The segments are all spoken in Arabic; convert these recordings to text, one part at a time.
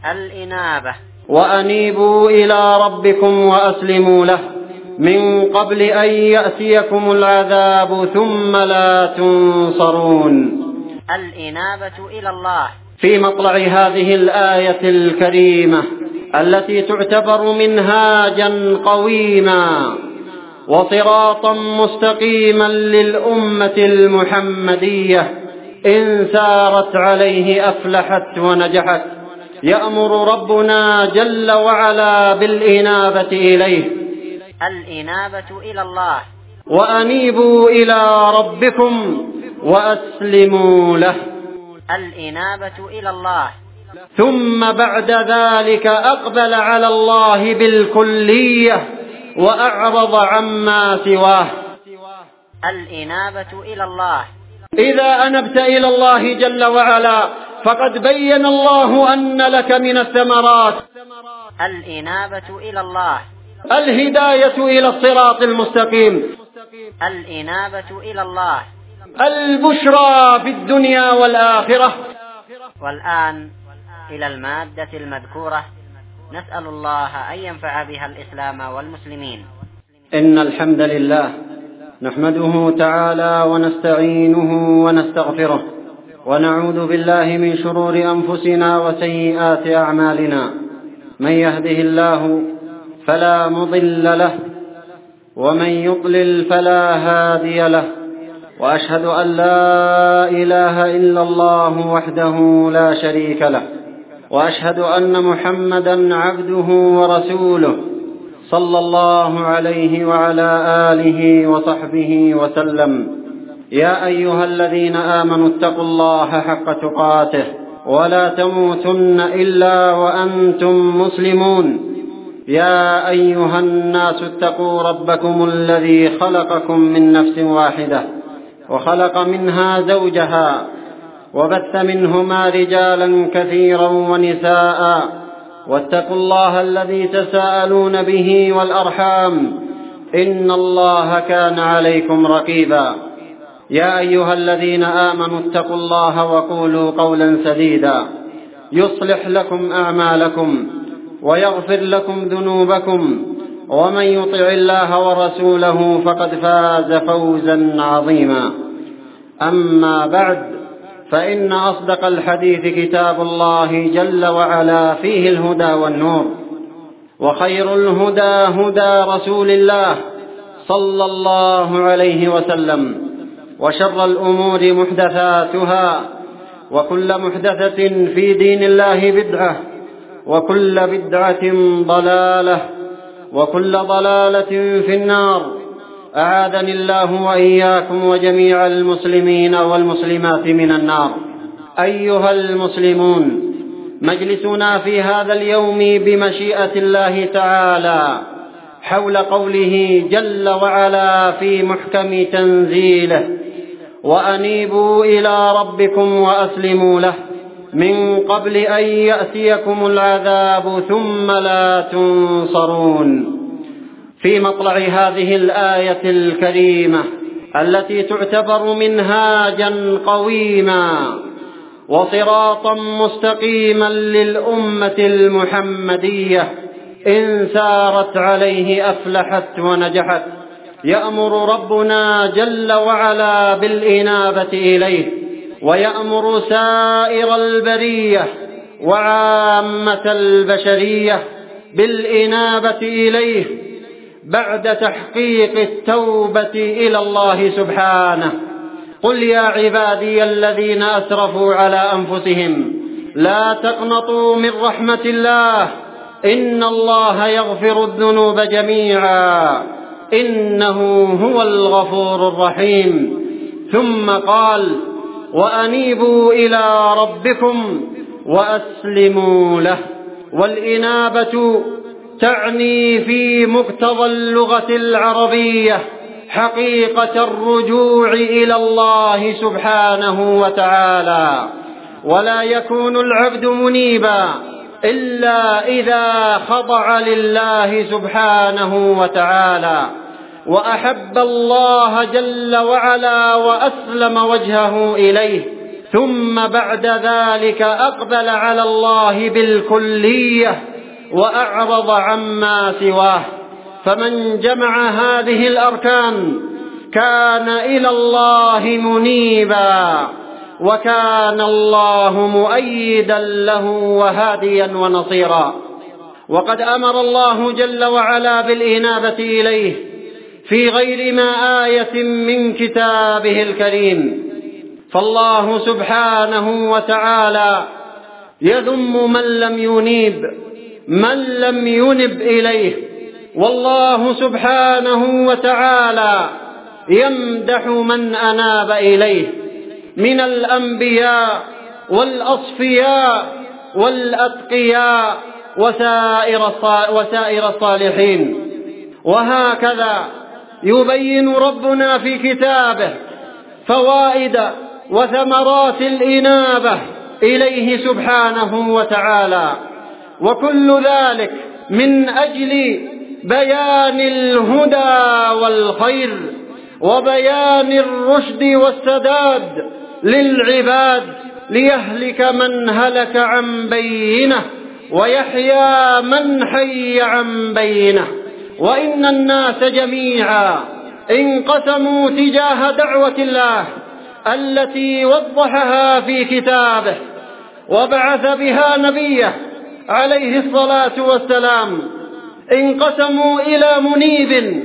الإنابة. وأنيبوا إلى ربكم وأسلموا له من قبل أن يأتيكم العذاب ثم لا تنصرون. الإنابة إلى الله. في مطلع هذه الآية الكريمة التي تعتبر منهاجا قويما وصراطا مستقيما للأمة المحمدية إن سارت عليه أفلحت ونجحت، يأمر ربنا جل وعلا بالإنابة إليه. الإنابة إلى الله. وأنيبوا إلى ربكم وأسلموا له. الإنابة إلى الله. ثم بعد ذلك أقبل على الله بالكلية وأعرض عما سواه. الإنابة إلى الله. إذا أنبت إلى الله جل وعلا فقد بين الله أن لك من الثمرات الإنابة إلى الله. الهداية إلى الصراط المستقيم، الإنابة إلى الله، البشرى في الدنيا والآخرة. والآن إلى المادة المذكورة، نسأل الله أن ينفع بها الإسلام والمسلمين. إن الحمد لله نحمده تعالى ونستعينه ونستغفره، ونعوذ بالله من شرور أنفسنا وسيئات أعمالنا. من يهده الله فلا مضل له، ومن يضلل فلا هادي له. وأشهد أن لا إله إلا الله وحده لا شريك له، وأشهد أن محمدا عبده ورسوله صلى الله عليه وعلى آله وصحبه وسلم. يا أيها الذين آمنوا اتقوا الله حق تقاته ولا تموتن إلا وأنتم مسلمون. يا أيها الناس اتقوا ربكم الذي خلقكم من نفس واحدة وخلق منها زوجها وبث منهما رجالا كثيرا ونساء، واتقوا الله الذي تساءلون به والأرحام إن الله كان عليكم رقيبا. يا أيها الذين آمنوا اتقوا الله وقولوا قولا سديدا يصلح لكم أعمالكم ويغفر لكم ذنوبكم، ومن يطع الله ورسوله فقد فاز فوزا عظيما. أما بعد، فإن أصدق الحديث كتاب الله جل وعلا فيه الهدى والنور، وخير الهدى هدى رسول الله صلى الله عليه وسلم، وشر الأمور محدثاتها، وكل محدثة في دين الله بدعة، وكل بدعة ضلالة، وكل ضلالة في النار. أعاذني الله وإياكم وجميع المسلمين والمسلمات من النار. أيها المسلمون، مجلسنا في هذا اليوم بمشيئة الله تعالى حول قوله جل وعلا في محكم تنزيله: وأنيبوا إلى ربكم وأسلموا له من قبل أن يأتيكم العذاب ثم لا تنصرون. في مطلع هذه الآية الكريمة التي تعتبر منهاجا قويما وصراطا مستقيما للأمة المحمدية إن سارت عليه أفلحت ونجحت، يأمر ربنا جل وعلا بالإنابة إليه، ويأمر سائر البرية وعامة البشرية بالإنابة إليه بعد تحقيق التوبة إلى الله سبحانه. قل يا عبادي الذين أسرفوا على أنفسهم لا تقنطوا من رحمة الله إن الله يغفر الذنوب جميعا إنه هو الغفور الرحيم. ثم قال: وأنيبوا إلى ربكم وأسلموا له. والإنابة تعني في مقتضى اللغة العربية حقيقة الرجوع إلى الله سبحانه وتعالى، ولا يكون العبد منيبا إلا إذا خضع لله سبحانه وتعالى وأحب الله جل وعلا وأسلم وجهه إليه، ثم بعد ذلك أقبل على الله بالكلية وأعرض عما سواه. فمن جمع هذه الأركان كان إلى الله منيبا، وكان الله مؤيدا له وهاديا ونصيرا. وقد أمر الله جل وعلا بالإنابة إليه في غير ما آية من كتابه الكريم. فالله سبحانه وتعالى يذم من لم ينب إليه، والله سبحانه وتعالى يمدح من أناب إليه من الأنبياء والأصفياء والأتقياء وسائر الصالحين. وهكذا يبين ربنا في كتابه فوائد وثمرات الإنابة إليه سبحانه وتعالى، وكل ذلك من أجل بيان الهدى والخير وبيان الرشد والسداد للعباد، ليهلك من هلك عن بينه ويحيى من حي عن بينه. وإن الناس جميعا انقسموا تجاه دعوة الله التي وضحها في كتابه وبعث بها نبيه عليه الصلاة والسلام، انقسموا إلى منيب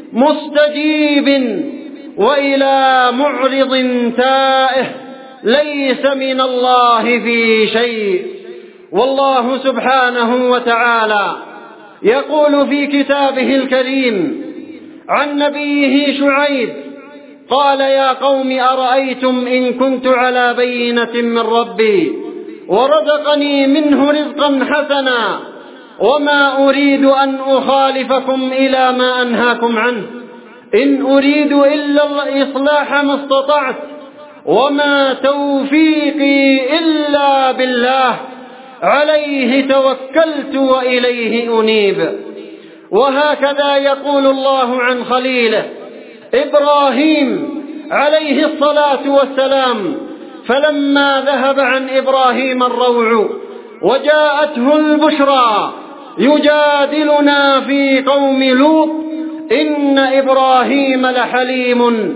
مستجيب وإلى معرض تائه ليس من الله في شيء. والله سبحانه وتعالى يقول في كتابه الكريم عن نبيه شعيب قال: يا قوم أرأيتم إن كنت على بينة من ربي ورزقني منه رزقا حسنا وما أريد أن أخالفكم إلى ما أنهاكم عنه، إن أريد إلا الإصلاح ما استطعت وما توفيقي إلا بالله عليه توكلت وإليه أنيب. وهكذا يقول الله عن خليله إبراهيم عليه الصلاة والسلام، فلما ذهب عن إبراهيم الروع وجاءته البشرى يجادلنا في قوم لوط إن إبراهيم لحليم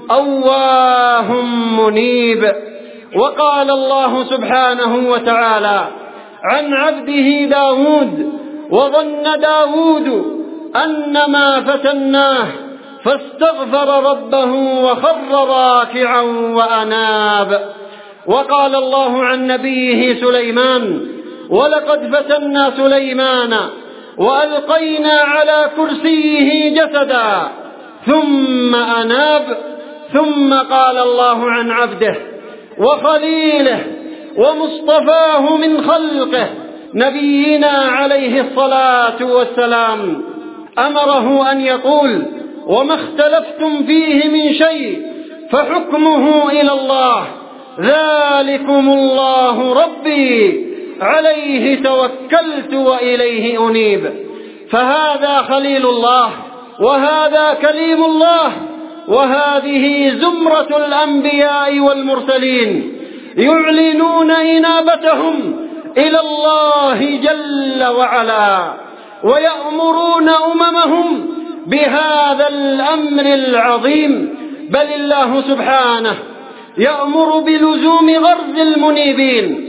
أواه منيب. وقال الله سبحانه وتعالى عن عبده داود: وظن داود أنما فتناه فاستغفر ربه وخر راكعا وأناب. وقال الله عن نبيه سليمان: ولقد فتنا سليمان وألقينا على كرسيه جسدا ثم أناب. ثم قال الله عن عبده وخليله ومصطفاه من خلقه نبينا عليه الصلاة والسلام، أمره أن يقول: وما اختلفتم فيه من شيء فحكمه إلى الله، ذلكم الله ربي عليه توكلت وإليه أنيب. فهذا خليل الله وهذا كليم الله، وهذه زمرة الأنبياء والمرسلين يعلنون إنابتهم إلى الله جل وعلا، ويأمرون أممهم بهذا الأمر العظيم. بل الله سبحانه يأمر بلزوم غرز المنيبين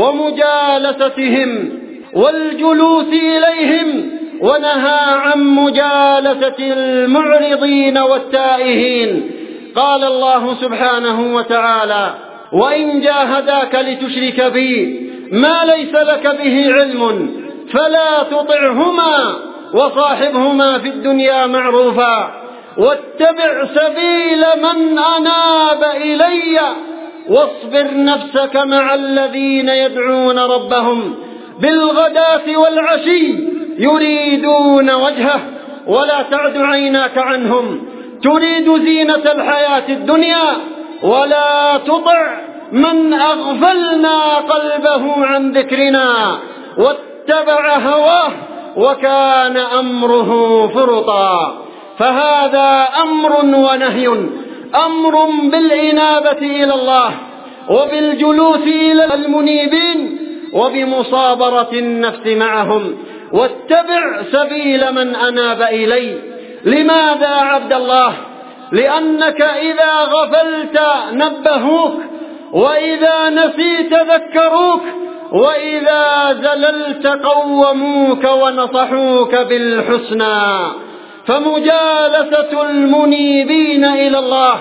ومجالستهم والجلوس إليهم، ونهى عن مجالسة المعرضين والتائهين. قال الله سبحانه وتعالى: وإن جاهداك لتشرك بي ما ليس لك به علم فلا تطعهما وصاحبهما في الدنيا معروفا واتبع سبيل من أناب إلي واصبر نفسك مع الذين يدعون ربهم بالغداة والعشي يريدون وجهه ولا تعد عيناك عنهم تريد زينة الحياة الدنيا ولا تطع من أغفلنا قلبه عن ذكرنا واتبع هواه وكان أمره فرطا. فهذا أمر ونهي، أمر بالإنابة إلى الله وبالجلوس إلى المنيبين وبمصابرة النفس معهم، واتبع سبيل من أناب إلي. لماذا عبد الله؟ لأنك إذا غفلت نبهوك، وإذا نسيت ذكروك، وإذا زللت قوموك ونصحوك بالحسنى. فمجالسة المنيبين إلى الله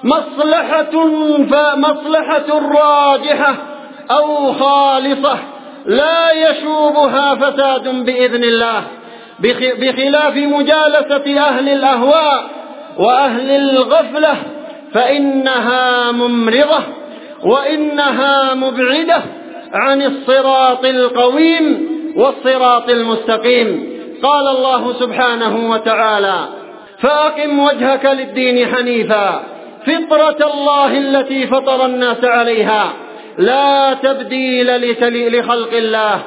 مصلحة راجحة أو خالصة لا يشوبها فساد بإذن الله، بخلاف مجالسة أهل الأهواء وأهل الغفلة، فإنها ممرضة وإنها مبعدة عن الصراط القويم والصراط المستقيم. قال الله سبحانه وتعالى: فأقم وجهك للدين حنيفا فطرة الله التي فطر الناس عليها لا تبديل لخلق الله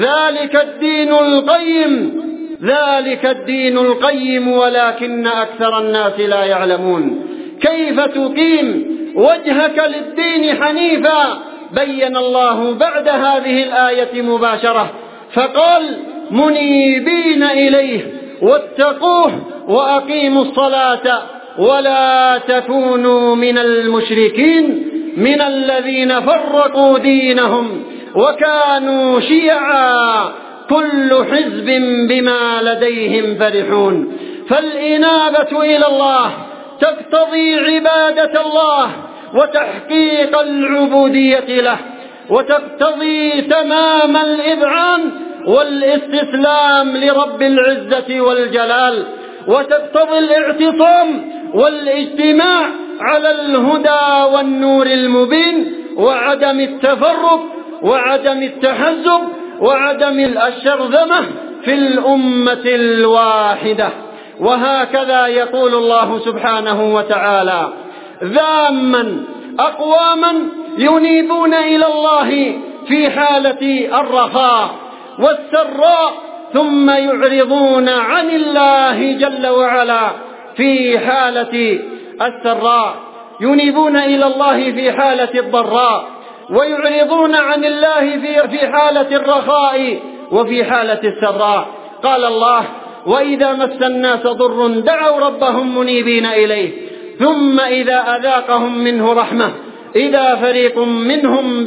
ذلك الدين القيم ولكن أكثر الناس لا يعلمون. كيف تقيم وجهك للدين حنيفا؟ بين الله بعد هذه الآية مباشرة فقال: منيبين إليه واتقوه وأقيموا الصلاة ولا تكونوا من المشركين من الذين فرقوا دينهم وكانوا شيعا كل حزب بما لديهم فرحون. فالإنابة إلى الله تقتضي عبادة الله وتحقيق العبودية له، وتقتضي تمام الإذعان والاستسلام لرب العزة والجلال، وتقتضي الاعتصام والاجتماع على الهدى والنور المبين، وعدم التفرق وعدم التحزب وعدم الشرذمة في الأمة الواحدة. وهكذا يقول الله سبحانه وتعالى ذاما أقواما ينيبون إلى الله في حالة الرخاء والسراء ثم يعرضون عن الله جل وعلا في حالة السراء، ينيبون إلى الله في حالة الضراء ويعرضون عن الله في حالة الرخاء وفي حالة السراء. قال الله: وإذا مس الناس ضر دعوا ربهم منيبين إليه ثم إذا أذاقهم منه رحمة إذا فريق منهم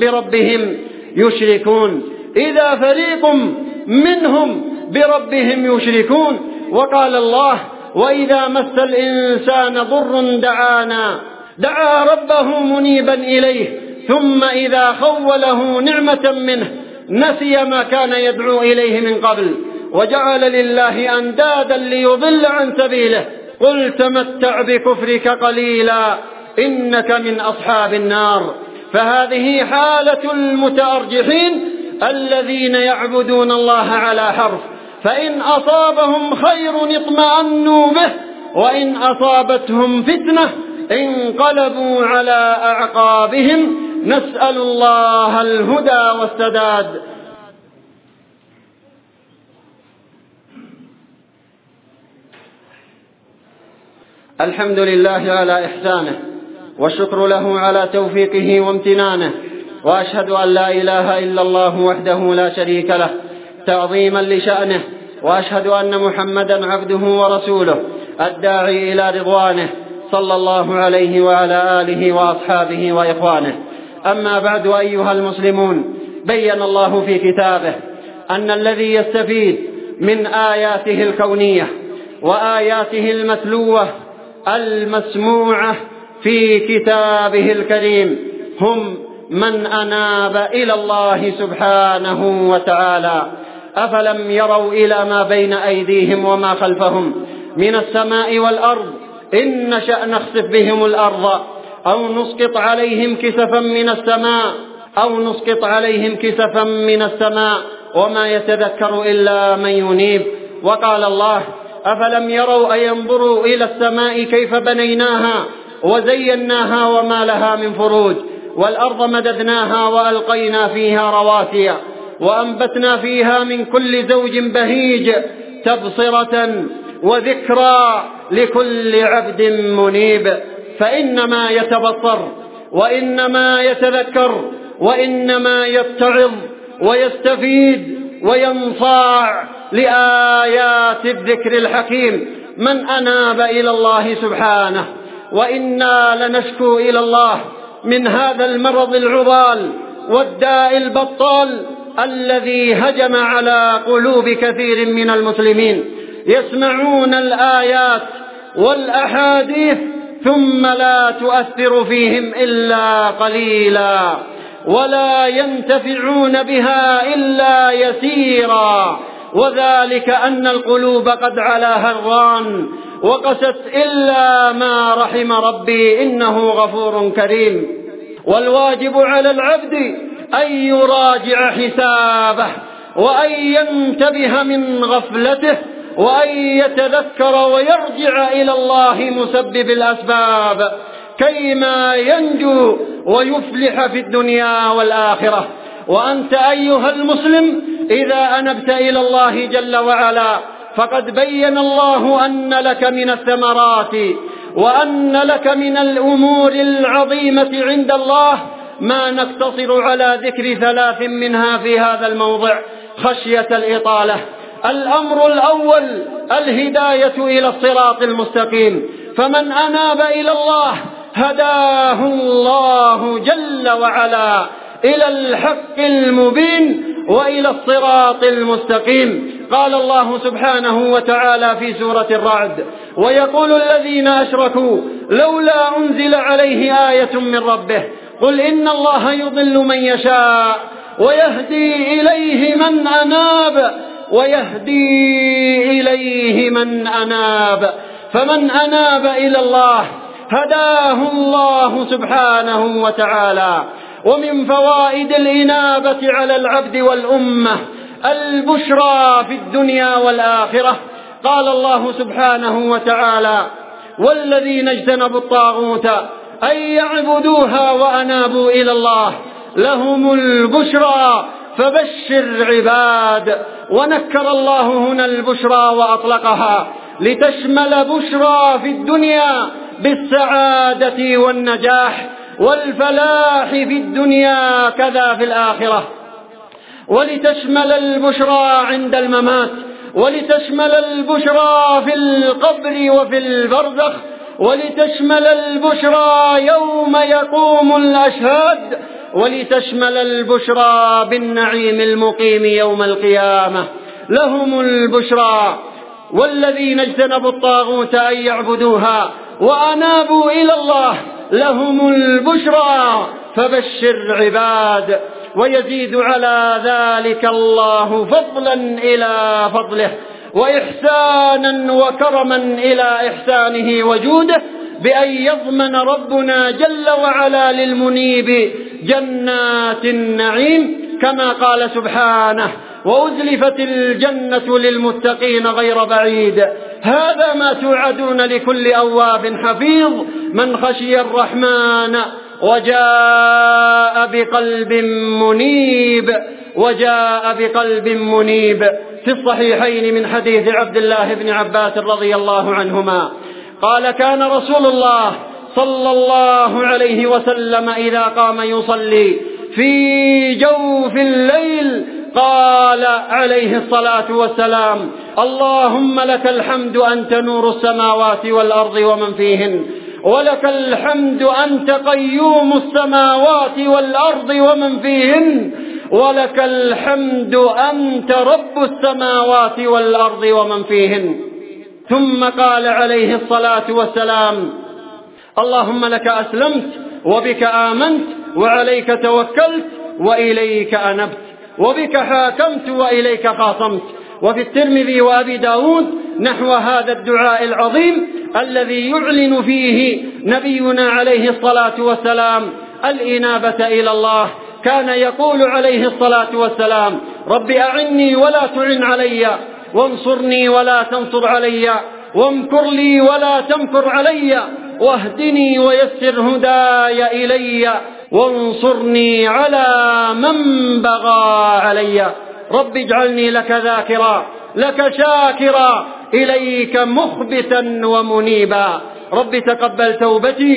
بربهم يشركون. وقال الله: وإذا مس الإنسان ضر دعا ربه منيبا إليه ثم إذا خوله نعمة منه نسي ما كان يدعو إليه من قبل وجعل لله أندادا ليضل عن سبيله. قل تمتع بكفرك قليلا إنك من أصحاب النار. فهذه حالة المتأرجحين الذين يعبدون الله على حرف، فإن أصابهم خير اطمأنوا به وإن أصابتهم فتنة انقلبوا على أعقابهم. نسأل الله الهدى والسداد. الحمد لله على إحسانه والشكر له على توفيقه وامتنانه، وأشهد أن لا إله إلا الله وحده لا شريك له تعظيما لشأنه، وأشهد أن محمدا عبده ورسوله الداعي إلى رضوانه صلى الله عليه وعلى آله وأصحابه وإخوانه. أما بعد، أيها المسلمون، بين الله في كتابه أن الذي يستفيد من آياته الكونية وآياته المتلوة المسموعة في كتابه الكريم هم من أناب إلى الله سبحانه وتعالى. أفلم يروا إلى ما بين أيديهم وما خلفهم من السماء والأرض إن نشأ نخسف بهم الأرض أو نسقط عليهم كسفا من السماء وما يتذكر إلا من ينيب. وقال الله: أفلم يروا أينظروا إلى السماء كيف بنيناها وزيناها وما لها من فروج والأرض مددناها وألقينا فيها رواسي وأنبتنا فيها من كل زوج بهيج تبصرة وذكرى لكل عبد منيب. فإنما يتبصر وإنما يتذكر وإنما يتعظ ويستفيد وينصاع لآيات الذكر الحكيم من أناب إلى الله سبحانه. وإنا لنشكو إلى الله من هذا المرض العضال والداء البطال الذي هجم على قلوب كثير من المسلمين، يسمعون الآيات والأحاديث ثم لا تؤثر فيهم إلا قليلا، ولا ينتفعون بها إلا يسيرا، وذلك أن القلوب قد علاها الران وقست إلا ما رحم ربي إنه غفور كريم. والواجب على العبد أن يراجع حسابه وأن ينتبه من غفلته وأن يتذكر ويرجع إلى الله مسبب الأسباب كيما ينجو ويفلح في الدنيا والآخرة. وأنت أيها المسلم إذا أنبت إلى الله جل وعلا فقد بين الله أن لك من الثمرات وأن لك من الأمور العظيمة عند الله ما نقتصر على ذكر 3 منها في هذا الموضع خشية الإطالة. الأمر الأول الهداية إلى الصراط المستقيم، فمن أناب إلى الله هداه الله جل وعلا إلى الحق المبين وإلى الصراط المستقيم. قال الله سبحانه وتعالى في سورة الرعد: ويقول الذين أشركوا لولا أنزل عليه آية من ربه قل إن الله يضل من يشاء ويهدي إليه من أناب فمن أناب إلى الله هداه الله سبحانه وتعالى. ومن فوائد الإنابة على العبد والأمة البشرى في الدنيا والآخرة. قال الله سبحانه وتعالى: والذين اجتنبوا الطاغوت أن يعبدوها وأنابوا إلى الله لهم البشرى فبشر عباد. ونكر الله هنا البشرى وأطلقها لتشمل بشرى في الدنيا بالسعادة والنجاح والفلاح في الدنيا كذا في الآخرة، ولتشمل البشرى عند الممات، ولتشمل البشرى في القبر وفي البرزخ، ولتشمل البشرى يوم يقوم الأشهاد، ولتشمل البشرى بالنعيم المقيم يوم القيامة. لهم البشرى. والذين اجتنبوا الطاغوت أن يعبدوها وأنابوا إلى الله لهم البشرى فبشر عباد. ويزيد على ذلك الله فضلا إلى فضله وإحسانا وكرما إلى إحسانه وجوده بأن يضمن ربنا جل وعلا للمنيب جنات النعيم كما قال سبحانه: وأزلفت الجنة للمتقين غير بعيد. هذا ما توعدون لكل أواب حفيظ من خشي الرحمن وجاء بقلب منيب. في الصحيحين من حديث عبد الله بن عباس رضي الله عنهما قال: كان رسول الله صلى الله عليه وسلم إذا قام يصلي في جوف الليل قال عليه الصلاة والسلام: اللهم لك الحمد أنت نور السماوات والأرض ومن فيهن، ولك الحمد أنت قيوم السماوات والأرض ومن فيهن، ولك الحمد أنت رب السماوات والأرض ومن فيهن. ثم قال عليه الصلاة والسلام: اللهم لك أسلمت وبك آمنت وعليك توكلت وإليك أنبت وبك حاكمت وإليك خاصمت. وفي الترمذي وأبي داود نحو هذا الدعاء العظيم الذي يعلن فيه نبينا عليه الصلاة والسلام الإنابة إلى الله. كان يقول عليه الصلاة والسلام: رب أعني ولا تعن علي، وانصرني ولا تنصر علي، وامكر لي ولا تمكر علي، واهدني ويسر هداي إلي، وانصرني على من بغى علي. رب اجعلني لك ذاكرا لك شاكرا إليك مخبتا ومنيبا. رب تقبل توبتي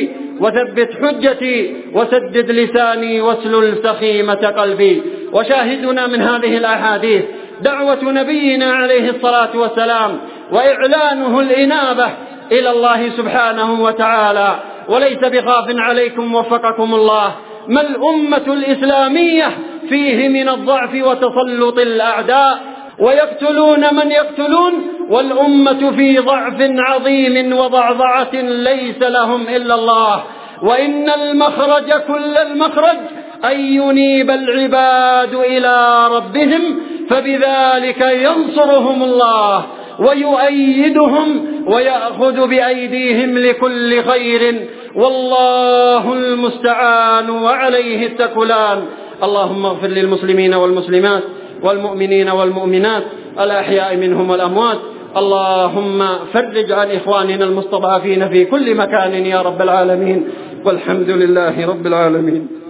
وثبت حجتي وسدد لساني واسلل سخيمة قلبي. وشاهدنا من هذه الأحاديث دعوة نبينا عليه الصلاة والسلام وإعلانه الإنابة إلى الله سبحانه وتعالى. وليس بخاف عليكم وفقكم الله ما الأمة الإسلامية فيه من الضعف وتسلط الأعداء، ويقتلون من يقتلون، والأمة في ضعف عظيم وضعضعة ليس لهم إلا الله. وإن المخرج كل المخرج أن ينيب العباد إلى ربهم، فبذلك ينصرهم الله ويؤيدهم ويأخذ بأيديهم لكل خير، والله المستعان وعليه التكلان. اللهم اغفر للمسلمين والمسلمات والمؤمنين والمؤمنات الأحياء منهم والأموات. اللهم فرج عن إخواننا المستضعفين في كل مكان يا رب العالمين، والحمد لله رب العالمين.